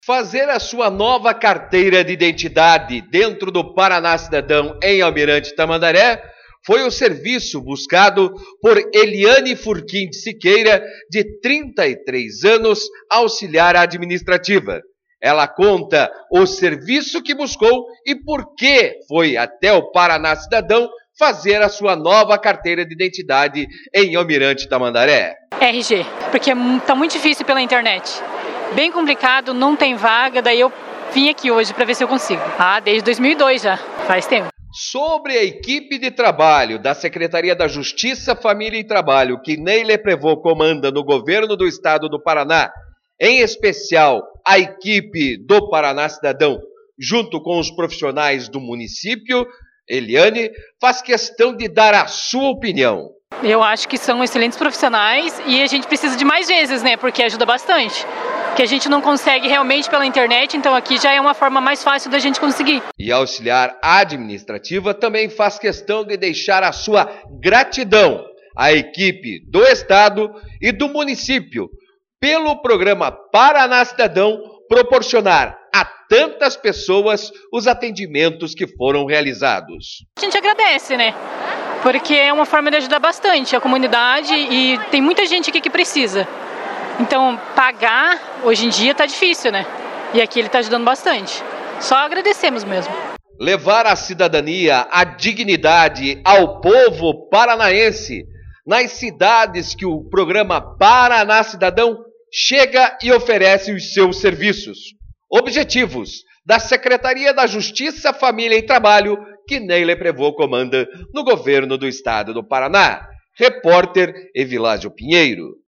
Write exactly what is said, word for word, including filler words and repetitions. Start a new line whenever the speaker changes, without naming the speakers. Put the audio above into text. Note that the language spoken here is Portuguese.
Fazer a sua nova carteira de identidade dentro do Paraná Cidadão em Almirante Tamandaré foi o serviço buscado por Eliane Furquim de Siqueira, de trinta e três anos, auxiliar administrativa. Ela conta o serviço que buscou e por que foi até o Paraná Cidadão fazer a sua nova carteira de identidade em Almirante Tamandaré.
R G, porque está muito difícil pela internet. Bem complicado, não tem vaga, daí eu vim aqui hoje para ver se eu consigo. Ah, desde dois mil e dois já, faz tempo.
Sobre a equipe de trabalho da Secretaria da Justiça, Família e Trabalho, que Neile Prevô comanda no governo do estado do Paraná, em especial a equipe do Paraná Cidadão, junto com os profissionais do município, Eliane faz questão de dar a sua opinião.
Eu acho que são excelentes profissionais e a gente precisa de mais vezes, né? Porque ajuda bastante. Que a gente não consegue realmente pela internet, então aqui já é uma forma mais fácil da gente conseguir.
E a auxiliar administrativa também faz questão de deixar a sua gratidão à equipe do estado e do município pelo programa Paraná Cidadão proporcionar a tantas pessoas os atendimentos que foram realizados.
A gente agradece, né? Porque é uma forma de ajudar bastante a comunidade e tem muita gente aqui que precisa. Então, pagar hoje em dia tá difícil, né? E aqui ele tá ajudando bastante. Só agradecemos mesmo.
Levar a cidadania, a dignidade ao povo paranaense nas cidades que o programa Paraná Cidadão chega e oferece os seus serviços. Objetivos da Secretaria da Justiça, Família e Trabalho, que Neile Prevô comanda no governo do estado do Paraná. Repórter Evilásio Pinheiro.